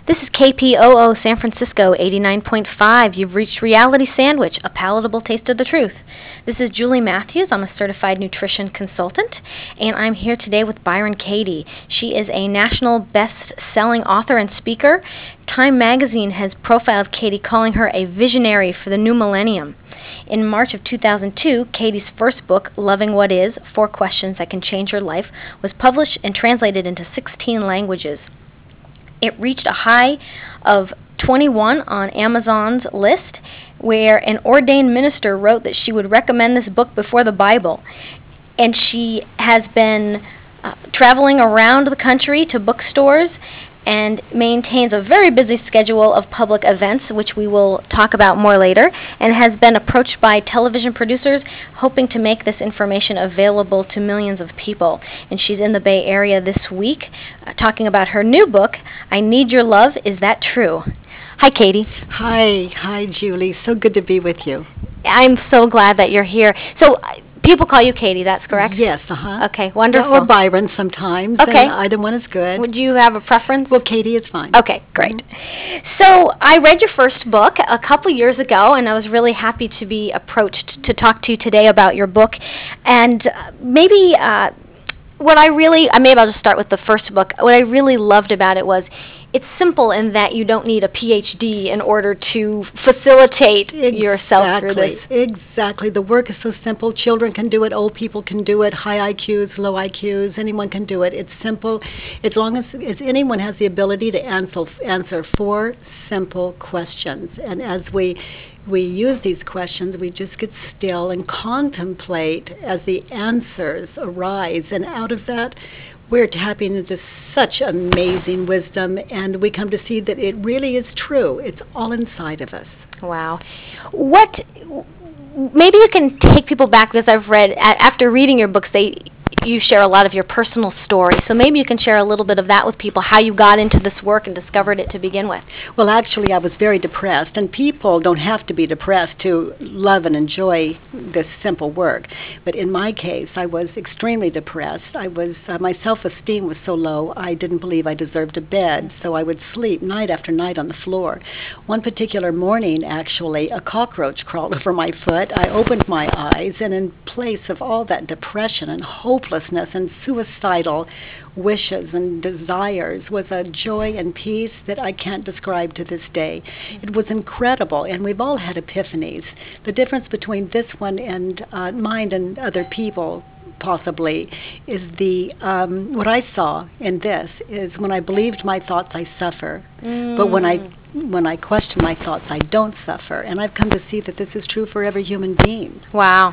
This is KPOO San Francisco 89.5. You've reached Reality Sandwich, a palatable taste of the truth. This is Julie Matthews. I'm a certified nutrition consultant, and I'm here today with Byron Katie. She is a national best-selling author and speaker. Time magazine has profiled Katie, calling her a visionary for the new millennium. In March of 2002, Katie's first book, Loving What Is, 4 Questions That Can Change Your Life, was published and translated into 16 languages. It reached a high of 21 on Amazon's list, where an ordained minister wrote that she would recommend this book before the Bible. And she has been traveling around the country to bookstores and maintains a very busy schedule of public events, which we will talk about more later, and has been approached by television producers hoping to make this information available to millions of people. And she's in the Bay Area this week talking about her new book, I Need Your Love, Is That True? Hi, Katie. Hi, Julie. So good to be with you. I'm so glad that you're here. So, people call you Katie, that's correct? Yes, Okay, wonderful. Yeah, or Byron sometimes. Okay. And either one is good. Would you have a preference? Well, Katie is fine. Okay, great. So I read your first book a couple years ago, and I was really happy to be approached to talk to you today about your book. And maybe maybe I'll just start with the first book. What I really loved about it was it's simple in that you don't need a PhD in order to facilitate yourself through this. Exactly. The work is so simple. Children can do it. Old people can do it. High IQs, low IQs. Anyone can do it. It's simple. As long as anyone has the ability to answer 4 simple questions. And as we use these questions, we just get still and contemplate as the answers arise. And out of that, we're tapping into such amazing wisdom, and we come to see that it really is true. It's all inside of us. Wow. Maybe you can take people back, because I've read, after reading your books, you share a lot of your personal story. So maybe you can share a little bit of that with people, how you got into this work and discovered it to begin with. Well, actually, I was very depressed, and people don't have to be depressed to love and enjoy this simple work. But in my case, I was extremely depressed. My self-esteem was so low, I didn't believe I deserved a bed, so I would sleep night after night on the floor. One particular morning, actually, a cockroach crawled over my foot. I opened my eyes, and in place of all that depression and hopelessness and suicidal wishes and desires was a joy and peace that I can't describe to this day. It was incredible, and we've all had epiphanies. The difference between this one and mine and other people possibly is what I saw in this is when I believed my thoughts, I suffer. But when I question my thoughts, I don't suffer. And I've come to see that this is true for every human being. Wow.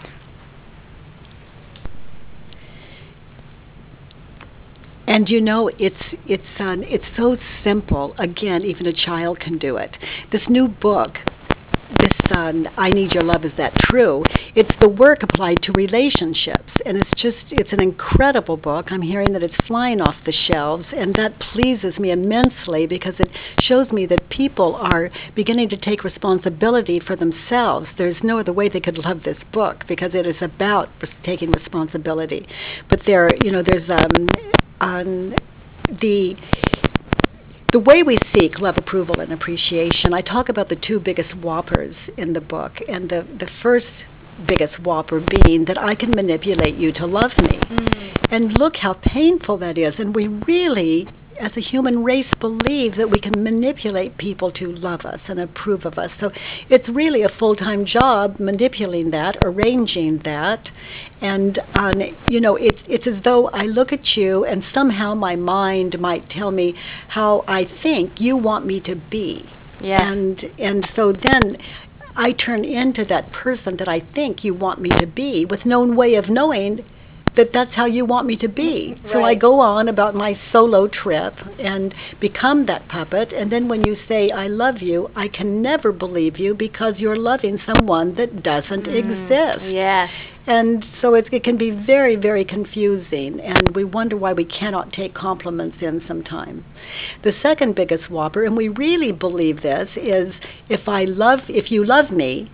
And it's so simple. Again, even a child can do it. This new book, I Need Your Love, Is That True? It's the work applied to relationships, and it's an incredible book. I'm hearing that it's flying off the shelves, and that pleases me immensely because it shows me that people are beginning to take responsibility for themselves. There's no other way they could love this book because it is about taking responsibility. But there's on the way we seek love, approval, and appreciation. I talk about the 2 biggest whoppers in the book, and the first biggest whopper being that I can manipulate you to love me. And look how painful that is. And we really, as a human race, believe that we can manipulate people to love us and approve of us. So it's really a full-time job manipulating that, arranging that. And, it's as though I look at you and somehow my mind might tell me how I think you want me to be. Yes. And so then I turn into that person that I think you want me to be with no way of knowing that that's how you want me to be. So I go on about my solo trip and become that puppet. And then when you say, I love you, I can never believe you because you're loving someone that doesn't exist. Yes. And so it can be very, very confusing. And we wonder why we cannot take compliments in sometime. The second biggest whopper, and we really believe this, is if you love me,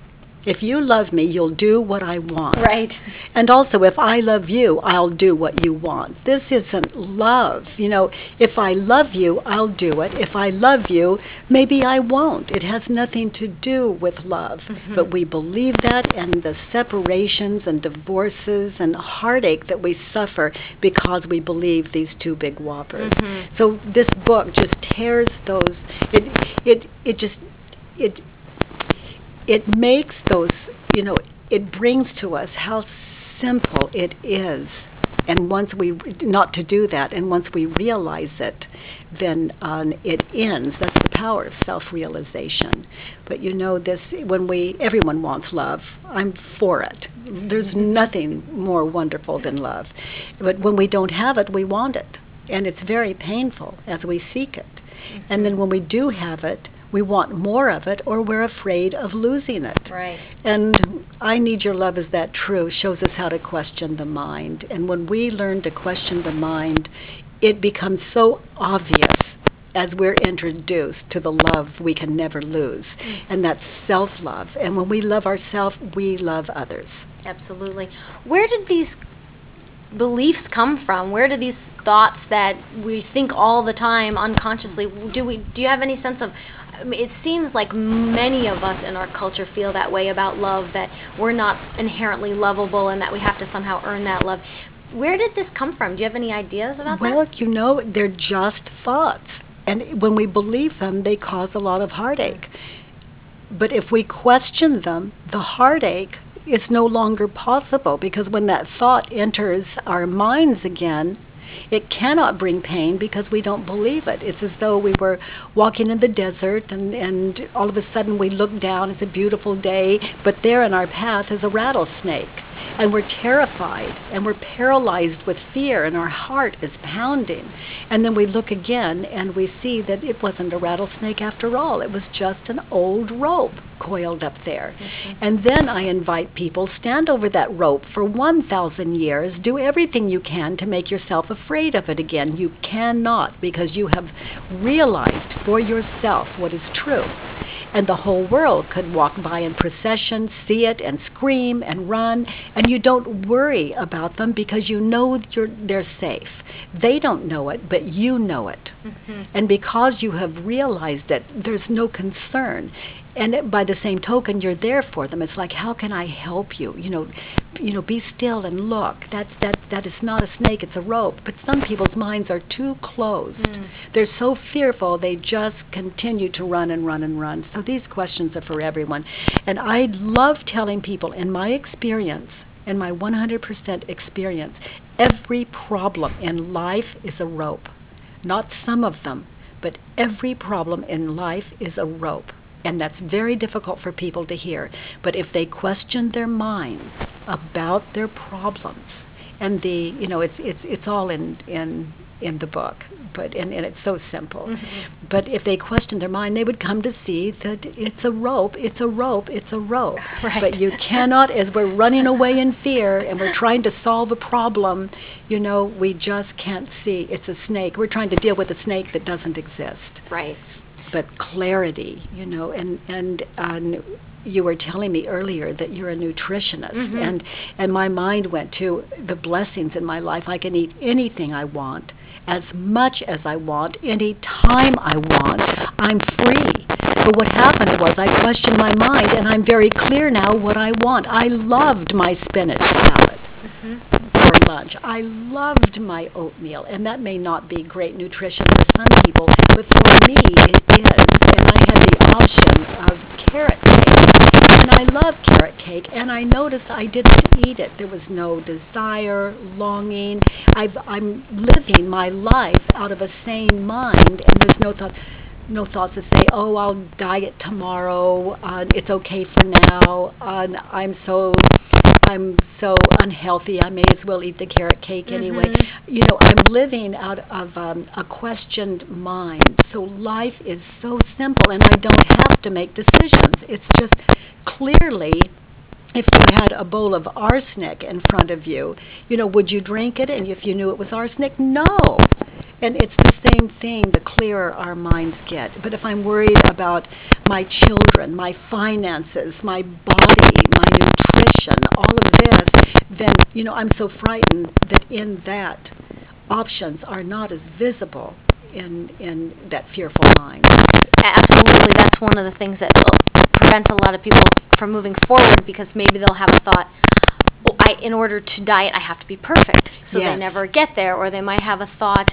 If you love me, you'll do what I want. Right. And also, if I love you, I'll do what you want. This isn't love. If I love you, I'll do it. If I love you, maybe I won't. It has nothing to do with love. But we believe that, and the separations and divorces and heartache that we suffer because we believe these two big whoppers. So this book just tears those, it makes those, it brings to us how simple it is. And once we, not to do that, and once we realize it, then it ends. That's the power of self-realization. But everyone wants love. I'm for it. There's nothing more wonderful than love. But when we don't have it, we want it. And it's very painful as we seek it. And then when we do have it, we want more of it, or we're afraid of losing it. Right. And I Need Your Love Is That True shows us how to question the mind. And when we learn to question the mind, it becomes so obvious as we're introduced to the love we can never lose. And that's self-love. And when we love ourselves, we love others. Absolutely. Where did these beliefs come from? Where do these thoughts that we think all the time unconsciously, do you have any sense of, it seems like many of us in our culture feel that way about love, that we're not inherently lovable and that we have to somehow earn that love. Where did this come from? Do you have any ideas about that? Well, they're just thoughts. And when we believe them, they cause a lot of heartache. But if we question them, the heartache is no longer possible, because when that thought enters our minds again, it cannot bring pain because we don't believe it. It's as though we were walking in the desert and all of a sudden we look down, it's a beautiful day, but there in our path is a rattlesnake. And we're terrified and we're paralyzed with fear and our heart is pounding. And then we look again and we see that it wasn't a rattlesnake after all. It was just an old rope coiled up there. And then I invite people, stand over that rope for 1,000 years, do everything you can to make yourself afraid of it again. You cannot, because you have realized for yourself what is true. And the whole world could walk by in procession, see it, and scream and run, and you don't worry about them because you know they're safe. They don't know it, but you know it. And because you have realized it, there's no concern. And by the same token, you're there for them. It's like, how can I help you? Be still and look. That is not a snake, it's a rope. But some people's minds are too closed. They're so fearful, they just continue to run and run and run. So these questions are for everyone. And I love telling people, in my experience, in my 100% experience, every problem in life is a rope. Not some of them, but every problem in life is a rope. And that's very difficult for people to hear. But if they question their minds about their problems, and it's all in the book, and it's so simple. But if they question their mind, they would come to see that it's a rope, it's a rope, it's a rope. Right. But you cannot, as we're running away in fear and we're trying to solve a problem, we just can't see it's a snake. We're trying to deal with a snake that doesn't exist. Right. But clarity, and you were telling me earlier that you're a nutritionist, and my mind went to the blessings in my life. I can eat anything I want, as much as I want, any time I want. I'm free. But what happened was I questioned my mind, and I'm very clear now what I want. I loved my spinach salad. For lunch. I loved my oatmeal, and that may not be great nutrition for some people, but for me it is. And I had the option of carrot cake, and I love carrot cake, and I noticed I didn't eat it. There was no desire, longing. I'm living my life out of a sane mind, and there's no thoughts to say, oh, I'll diet tomorrow, it's okay for now, I'm so unhealthy, I may as well eat the carrot cake anyway. I'm living out of a questioned mind. So life is so simple, and I don't have to make decisions. It's just clearly if you had a bowl of arsenic in front of you, would you drink it? And if you knew it was arsenic, no. And it's the same thing the clearer our minds get. But if I'm worried about my children, my finances, my body, my nutrition, all of this, then, I'm so frightened that in that, options are not as visible in that fearful mind. Absolutely. That's one of the things that prevents a lot of people from moving forward, because maybe they'll have a thought, in order to diet, I have to be perfect. So Yes. they never get there. Or they might have a thought,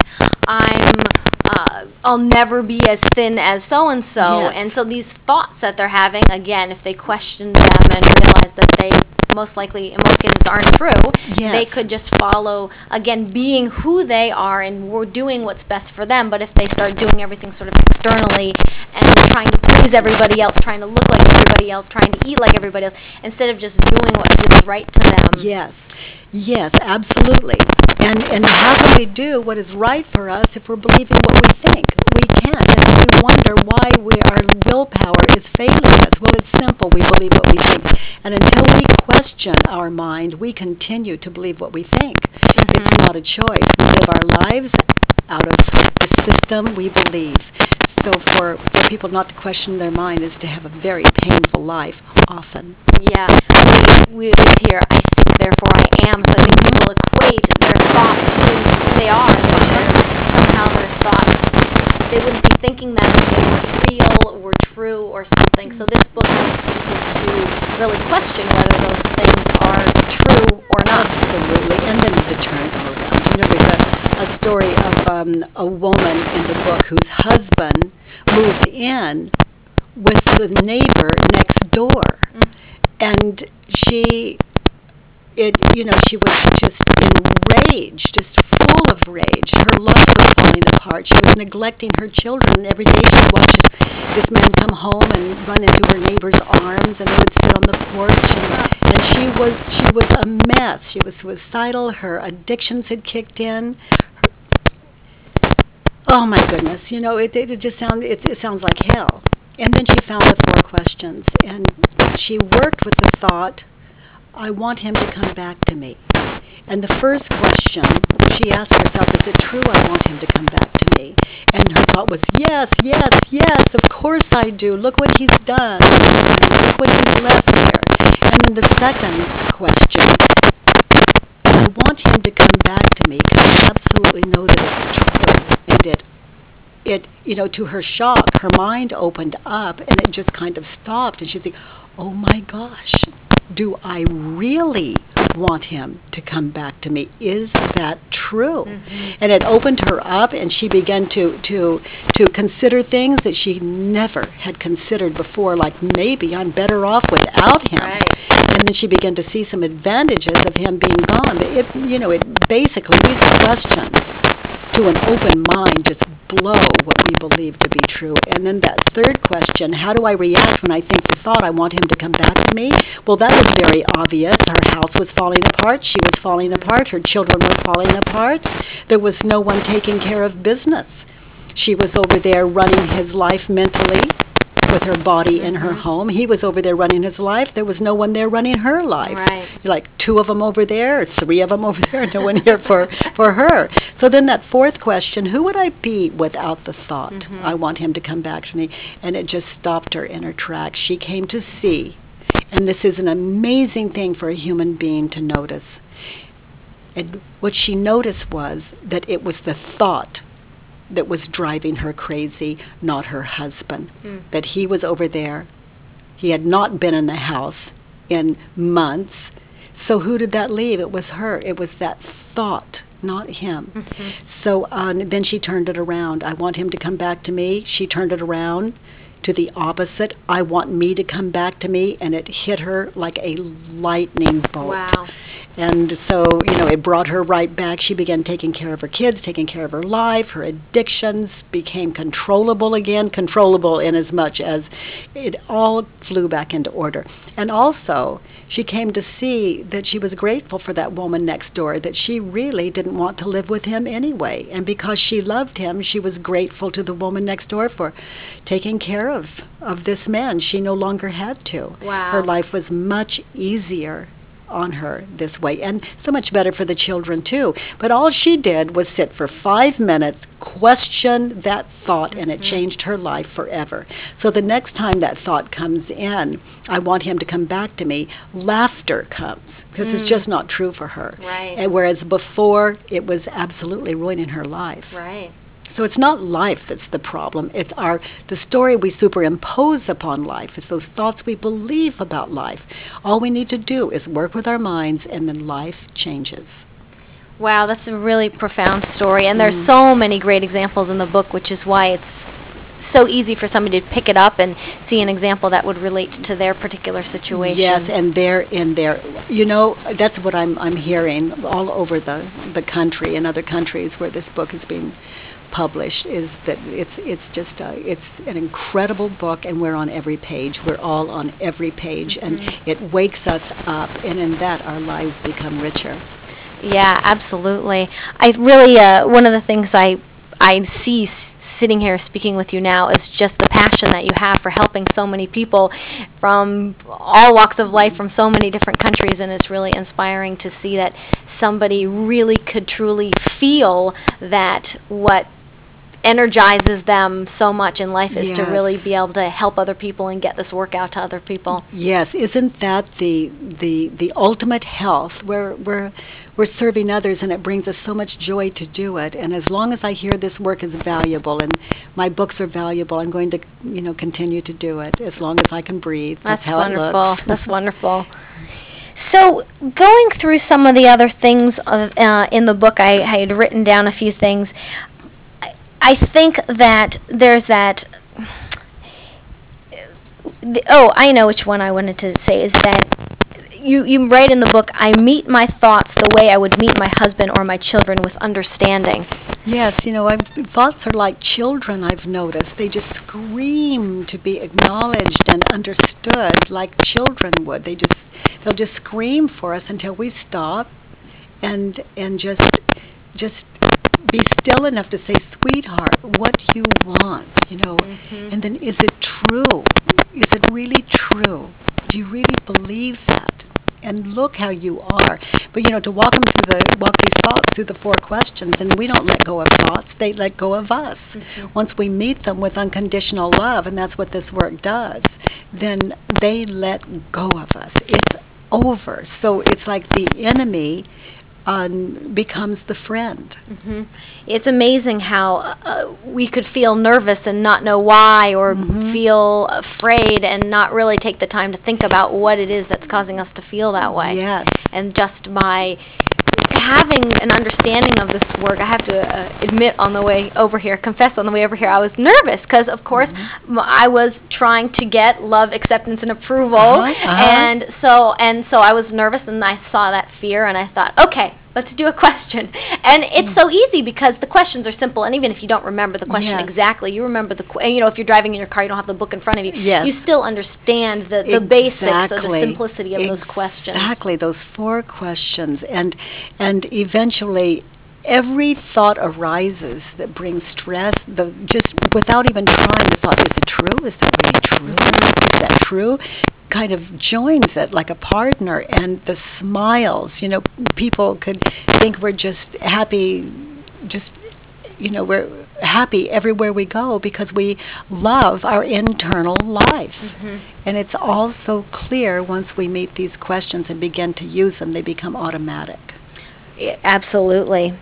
I'll never be as thin as so-and-so. Yes. And so these thoughts that they're having, again, if they question them and realize that they most likely, in most cases, aren't true, Yes. they could just follow, again, being who they are and doing what's best for them. But if they start doing everything sort of externally and trying to please everybody else, trying to look like everybody else, trying to eat like everybody else, instead of just doing what feels right to them. Yes, absolutely. And how can we do what is right for us if we're believing what we think? We can't. And then we wonder why our willpower is failing us. Well, it's simple. We believe what we think. And until we question our mind, we continue to believe what we think. It's not a choice. We live our lives out of the system we believe. So for people not to question their mind is to have a very painful life, often. Yeah. We always hear, I think, therefore I am. So I think people equate their thoughts to who they are. And somehow their thoughts, they wouldn't be thinking that if they were real or true or something. So this book helps people to really question whether those things are true or not. Absolutely. And then to turn them around. There's a story of a woman in the book whose husband moved in with the neighbor next door. And she was just enraged, just full of rage. Her life was falling apart. She was neglecting her children. Every day she watched this man come home and run into her neighbor's arms, and they would sit on the porch. And she was a mess. She was suicidal. Her addictions had kicked in. Oh my goodness! It just sounds like hell. And then she found the 4 questions, and she worked with the thought, I want him to come back to me. And the first question, she asked herself, is it true I want him to come back to me? And her thought was, yes, of course I do. Look what he's done. Look what he's left there. And then the second question, I want him to come back to me because I absolutely know that it's true. And to her shock, her mind opened up and it just kind of stopped. And she's like, oh my gosh, do I really want him to come back to me? Is that true? And it opened her up, and she began to consider things that she never had considered before, like maybe I'm better off without him. Right. And then she began to see some advantages of him being gone. It basically, these questions to an open mind just blow what we believe to be true. And then that third question, how do I react when I think the thought I want him to come back to me? Well, that was very obvious. Her house was falling apart. She was falling apart. Her children were falling apart. There was no one taking care of business. She was over there running his life mentally with her body in her home. He was over there running his life. There was no one there running her life. Right. Like 2 of them over there, or 3 of them over there, no one here for her. So then that fourth question, who would I be without the thought, I want him to come back to me? And it just stopped her in her tracks. She came to see, and this is an amazing thing for a human being to notice. And what she noticed was that it was the thought that was driving her crazy, not her husband. That he was over there. He had not been in the house in months. So who did that leave? It was her. It was that thought, not him. So then she turned it around. I want him to come back to me. She turned it around to the opposite. I want me to come back to me. And it hit her like a lightning bolt. Wow. And so, it brought her right back. She began taking care of her kids, taking care of her life. Her addictions became controllable again, controllable in as much as it all flew back into order. And also, she came to see that she was grateful for that woman next door, that she really didn't want to live with him anyway. And because she loved him, she was grateful to the woman next door for taking care of this man. She no longer had to. Wow. Her life was much easier on her this way, and so much better for the children too. But all she did was sit for 5 minutes, question that thought, and it changed her life forever. So the next time that thought comes in, I want him to come back to me, laughter comes, because it's just not true for her. Right. And whereas before, it was absolutely ruining her life. Right. So it's not life that's the problem. It's the story we superimpose upon life. It's those thoughts we believe about life. All we need to do is work with our minds, and then life changes. Wow, that's a really profound story. And there's so many great examples in the book, which is why it's so easy for somebody to pick it up and see an example that would relate to their particular situation. Yes, and they're in there. You know, that's what I'm hearing all over the country and other countries where this book is being published, is that it's just it's an incredible book, and we're on every page. We're all on every page, and it wakes us up, and in that our lives become richer. Yeah, absolutely. I really one of the things I see sitting here speaking with you now is just the passion that you have for helping so many people from all walks of life, from so many different countries, and it's really inspiring to see that somebody really could truly feel that what energizes them so much in life is to really be able to help other people and get this work out to other people. Yes, isn't that the ultimate health? We're serving others, and it brings us so much joy to do it. And as long as I hear this work is valuable and my books are valuable, I'm going to continue to do it as long as I can breathe. That's how wonderful. It looks. That's wonderful. So going through some of the other things in the book, I had written down a few things. I think that there's that. I know which one I wanted to say is that you write in the book, I meet my thoughts the way I would meet my husband or my children, with understanding. Yes, thoughts are like children, I've noticed. They just scream to be acknowledged and understood like children would. They'll just scream for us until we stop and just be still enough to say, sweetheart, what do you want? And then, is it true? Is it really true? Do you really believe that? And look how you are. But to walk these thoughts through the 4 questions, and we don't let go of thoughts; they let go of us. Once we meet them with unconditional love, and that's what this work does, then they let go of us. It's over. So it's like the enemy becomes the friend. It's amazing how we could feel nervous and not know why, or feel afraid and not really take the time to think about what it is that's causing us to feel that way. Yes. And just by having an understanding of this work, I have to admit confess on the way over here, I was nervous because, of course, I was trying to get love, acceptance, and approval, and so I was nervous, and I saw that fear, and I thought, okay, let's do a question. And it's so easy because the questions are simple, and even if you don't remember the question exactly, you remember if you're driving in your car, you don't have the book in front of you, you still understand the basics of the simplicity of those questions. Exactly, those 4 questions. And eventually, every thought arises that brings stress, just without even trying, the thought, is it true? Is that really true? Is that true? Kind of joins it like a partner. And the smiles, people could think we're just happy, we're happy everywhere we go because we love our internal life. And it's all so clear once we meet these questions and begin to use them, they become automatic. Absolutely.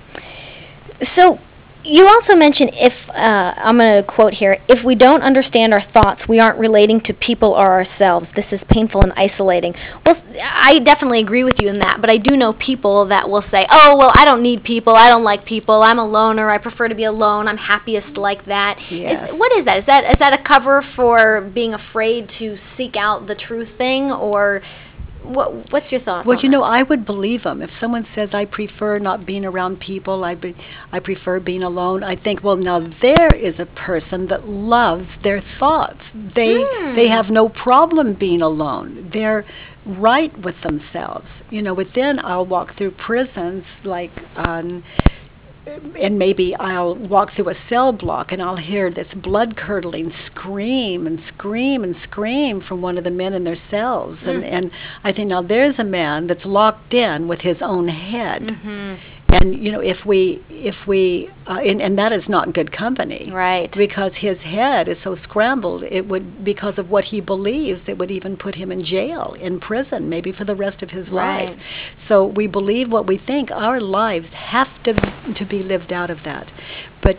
So you also mentioned, I'm going to quote here, if we don't understand our thoughts, we aren't relating to people or ourselves. This is painful and isolating. Well, I definitely agree with you in that, but I do know people that will say, oh, well, I don't need people, I don't like people, I'm a loner, I prefer to be alone, I'm happiest like that. Yes. What is that? Is that a cover for being afraid to seek out the true thing, or what's your thoughts on that? I would believe them. If someone says, I prefer not being around people, I prefer being alone, I think, well, now there is a person that loves their thoughts. They have no problem being alone. They're right with themselves. Within, I'll walk through prisons, like and maybe I'll walk through a cell block and I'll hear this blood-curdling scream and scream and scream from one of the men in their cells. And I think, now there's a man that's locked in with his own head. And, if we, and that is not good company. Right. Because his head is so scrambled, it would, because of what he believes, it would even put him in jail, in prison, maybe for the rest of his life. So we believe what we think. Our lives have to be lived out of that. But,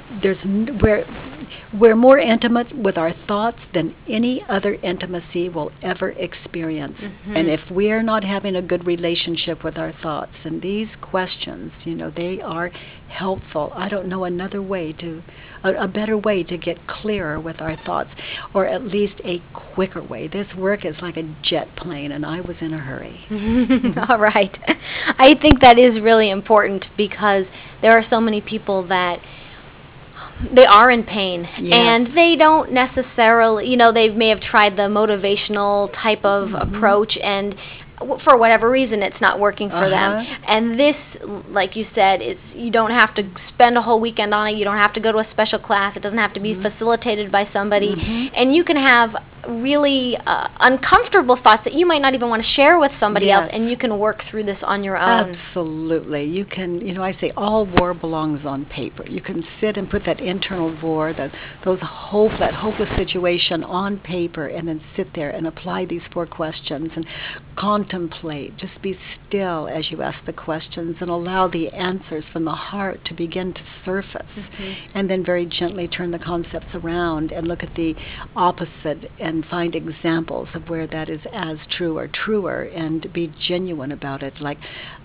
we're more intimate with our thoughts than any other intimacy will ever experience. And if we're not having a good relationship with our thoughts, then these questions, they are helpful. I don't know another way a better way to get clearer with our thoughts, or at least a quicker way. This work is like a jet plane, and I was in a hurry. All right. I think that is really important, because there are so many people that they are in pain, and they don't necessarily, they may have tried the motivational type of approach, and for whatever reason it's not working for them. And this, like you said, you don't have to spend a whole weekend on it. You don't have to go to a special class. It doesn't have to be facilitated by somebody. And you can have really uncomfortable thoughts that you might not even want to share with somebody else, and you can work through this on your own. Absolutely. You can, I say all war belongs on paper. You can sit and put that internal war, that hopeless situation on paper, and then sit there and apply these 4 questions and contemplate. Just be still as you ask the questions and allow the answers from the heart to begin to surface. And then very gently turn the concepts around and look at the opposite and find examples of where that is as true or truer, and be genuine about it, like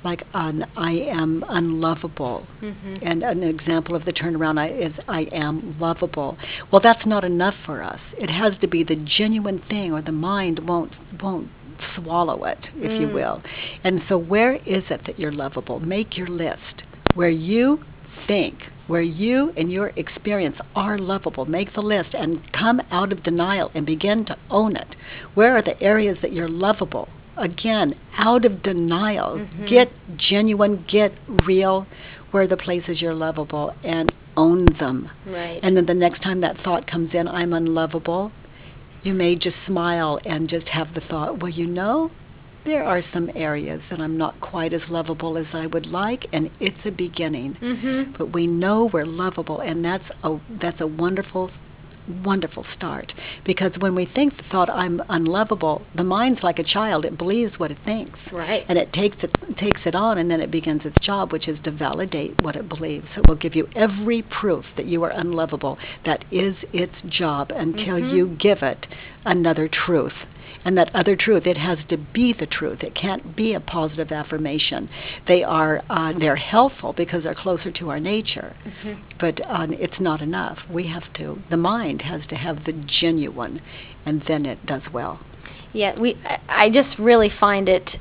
I am unlovable. And an example of the turnaround is I am lovable. Well, that's not enough for us. It has to be the genuine thing, or the mind won't swallow it, if you will. And so where is it that you're lovable? Make your list. Where you think, where you and your experience are lovable, make the list and come out of denial and begin to own it. Where are the areas that you're lovable? Again, out of denial. Get genuine, get real. Where are the places you're lovable, and own them. And then the next time that thought comes in, I'm unlovable, you may just smile and just have the thought, well, there are some areas that I'm not quite as lovable as I would like, and it's a beginning. But we know we're lovable, and that's a wonderful start. Because when we think the thought, I'm unlovable, the mind's like a child. It believes what it thinks. And it takes it on, and then it begins its job, which is to validate what it believes. So it will give you every proof that you are unlovable. That is its job, until you give it another truth. And that other truth, it has to be the truth. It can't be a positive affirmation. They're helpful because they're closer to our nature, but it's not enough. The mind has to have the genuine, and then it does well. Yeah, I just really find it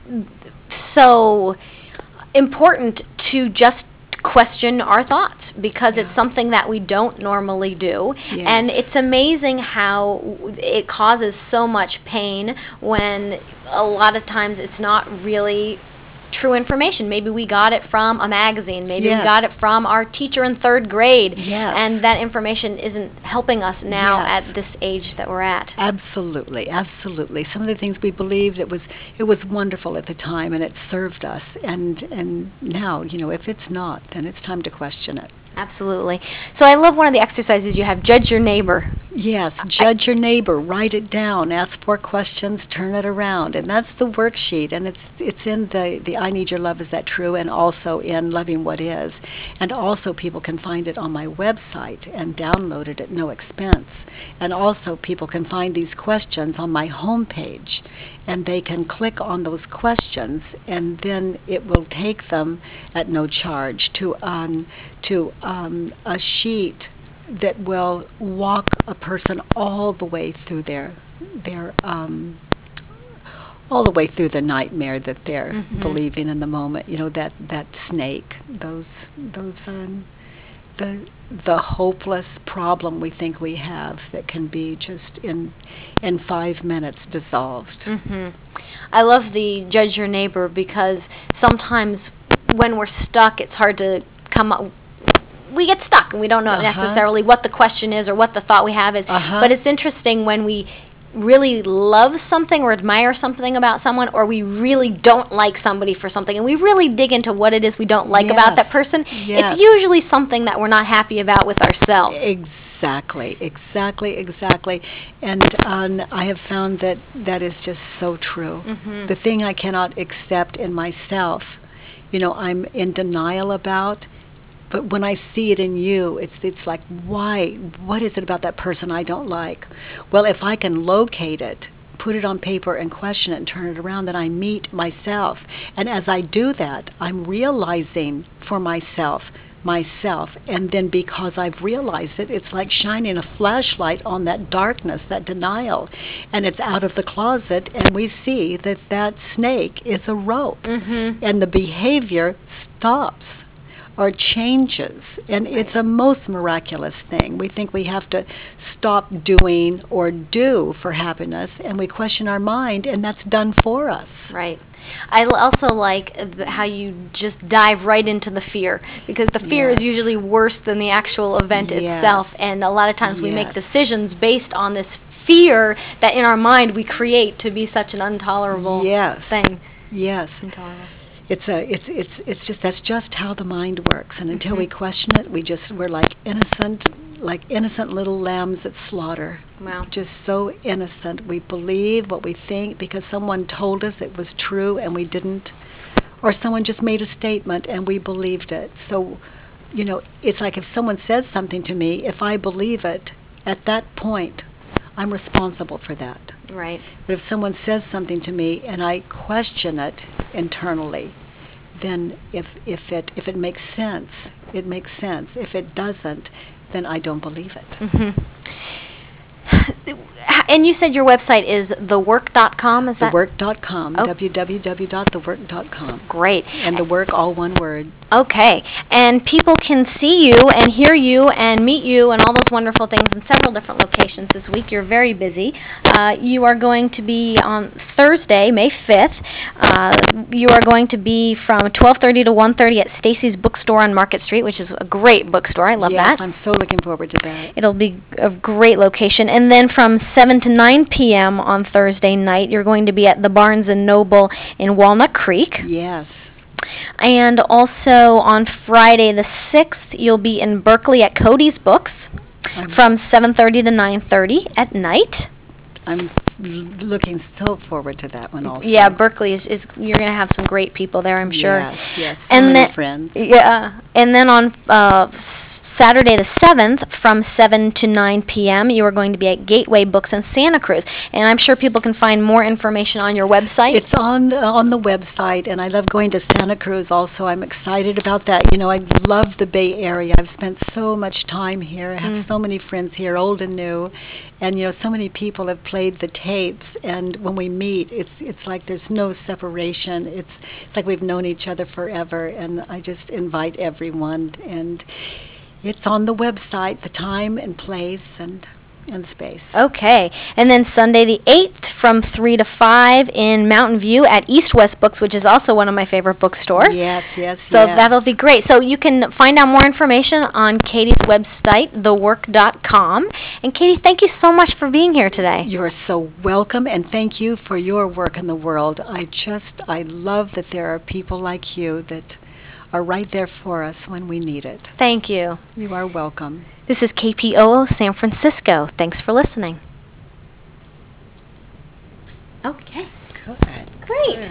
so important to just question our thoughts, because it's something that we don't normally do. And it's amazing how it causes so much pain when a lot of times it's not really true information. Maybe we got it from a magazine. Maybe we got it from our teacher in 3rd grade. And that information isn't helping us now at this age that we're at. Absolutely, absolutely. Some of the things we believed, it was wonderful at the time, and it served us. And now, if it's not, then it's time to question it. Absolutely. So I love one of the exercises you have, judge your neighbor. Yes, judge your neighbor, write it down, ask 4 questions, turn it around. And that's the worksheet, and it's in the I Need Your Love, Is That True? And also in Loving What Is. And also people can find it on my website and download it at no expense. And also people can find these questions on my homepage, and they can click on those questions, and then it will take them at no charge to a sheet that will walk a person all the way through all the way through the nightmare that they're believing in the moment. That snake, the hopeless problem we think we have that can be just in 5 minutes dissolved. I love the judge your neighbor, because sometimes when we're stuck, it's hard to come up we get stuck and we don't know necessarily what the question is or what the thought we have is. But it's interesting when we really love something or admire something about someone, or we really don't like somebody for something, and we really dig into what it is we don't like about that person. Yes. It's usually something that we're not happy about with ourselves. Exactly. And I have found that that is just so true. The thing I cannot accept in myself, I'm in denial about. But when I see it in you, it's like, why? What is it about that person I don't like? Well, if I can locate it, put it on paper and question it and turn it around, then I meet myself. And as I do that, I'm realizing for myself. And then because I've realized it, it's like shining a flashlight on that darkness, that denial. And it's out of the closet, and we see that snake is a rope. And the behavior stops or changes, and it's a most miraculous thing. We think we have to stop doing or do for happiness, and we question our mind, and that's done for us. Right. I also like how you just dive right into the fear, because the fear is usually worse than the actual event itself, and a lot of times we make decisions based on this fear that in our mind we create to be such an intolerable thing. Yes. Intolerable. It's just that's just how the mind works, and until we question it, we're like innocent little lambs at slaughter. Wow. Just so innocent. We believe what we think because someone told us it was true and we didn't, or someone just made a statement and we believed it. So, it's like if someone says something to me, if I believe it, at that point, I'm responsible for that. Right. But if someone says something to me and I question it internally, then if it makes sense, it makes sense. If it doesn't, then I don't believe it. And you said your website is thework.com, is that? Thework.com, www.thework.com. Great. And the work, all one word. Okay. And people can see you and hear you and meet you and all those wonderful things in several different locations this week. You're very busy. You are going to be on Thursday, May 5th. You are going to be from 12:30 to 1:30 at Stacy's Bookstore on Market Street, which is a great bookstore. I love that. Yes, I'm so looking forward to that. It'll be a great location. And then from 7 to 9 p.m. on Thursday night, you're going to be at the Barnes & Noble in Walnut Creek. Yes. And also on Friday the 6th, you'll be in Berkeley at Cody's Books from 7:30 to 9:30 at night. I'm looking so forward to that one also. Yeah, Berkeley is you're going to have some great people there, I'm sure. Yes, so many friends. Yeah, and then on Saturday the 7th from 7 to 9 p.m., you are going to be at Gateway Books in Santa Cruz. And I'm sure people can find more information on your website. It's on the website, and I love going to Santa Cruz also. I'm excited about that. I love the Bay Area. I've spent so much time here. I have so many friends here, old and new. And, so many people have played the tapes, and when we meet, it's like there's no separation. It's like we've known each other forever, and I just invite everyone. And it's on the website, the time and place and space. Okay. And then Sunday the 8th from 3 to 5 in Mountain View at East West Books, which is also one of my favorite bookstores. Yes. So that'll be great. So you can find out more information on Katie's website, thework.com. And Katie, thank you so much for being here today. You're so welcome, and thank you for your work in the world. I love that there are people like you that are right there for us when we need it. Thank you. You are welcome. This is KPOO San Francisco. Thanks for listening. Okay. Good. Great.